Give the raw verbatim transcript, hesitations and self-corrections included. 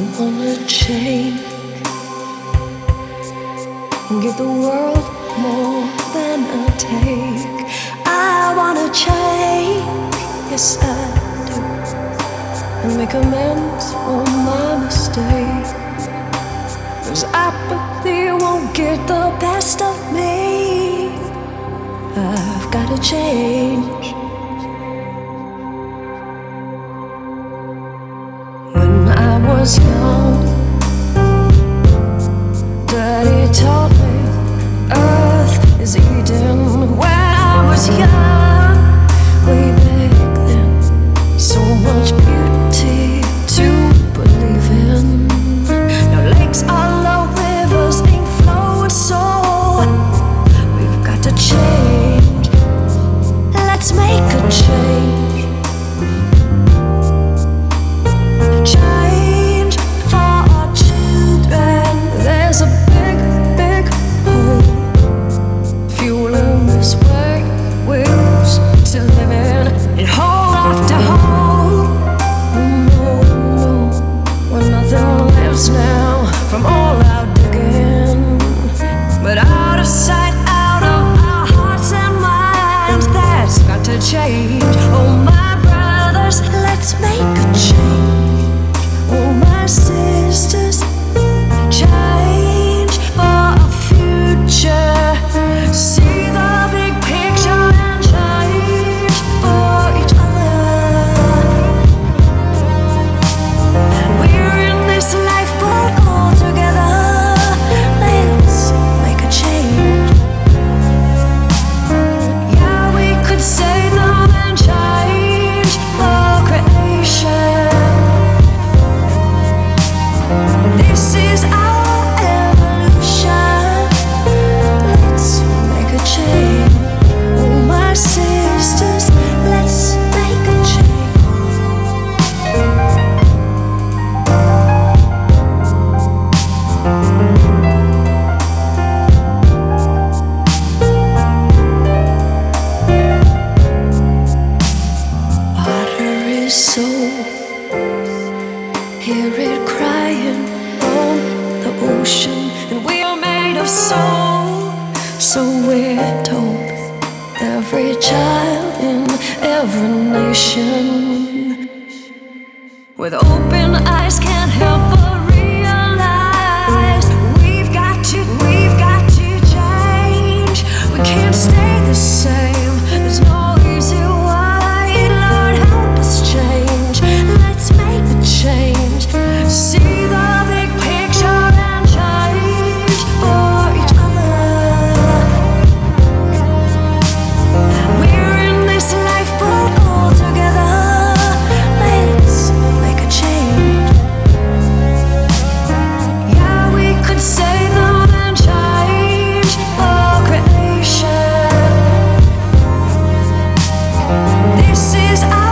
wanna change and give the world more than a take. I wanna change, yes I do, and make amends for my mistake. 'Cause apathy won't get the best of me. I've gotta change. When I was young, Daddy taught me Earth is Eden. When I was young, way back then, so much beauty to believe in. Now lakes are low, rivers ain't flowing, so we've got to change. Let's make a change. Change for our children. There's a big, big hole fueling this way we're still living in hole after hole. No, no, where nothing lives now from all our digging, but out of sight, out of our hearts and minds. That's got to change. Oh my brothers, let's make a change. Oh my sisters, change for a future. See the big picture and change for each other. We're in this lifeboat all together. Let's make a change. Yeah, we could save them and change the creation. This is our evolution. Let's make a change. Oh my sisters, let's make a change. Water is so, hear it crying on the ocean, and we are made of soul, so we're told. Every child in every nation with open eyes can't help but realize we've got to, we've got to change. We can't stay the same. There's no easy way. Lord, help us change. Let's make a change. See the big picture and change for each other. We're in this lifeboat all together. Let's make a change. Yeah, we could save them and change the creation. This is our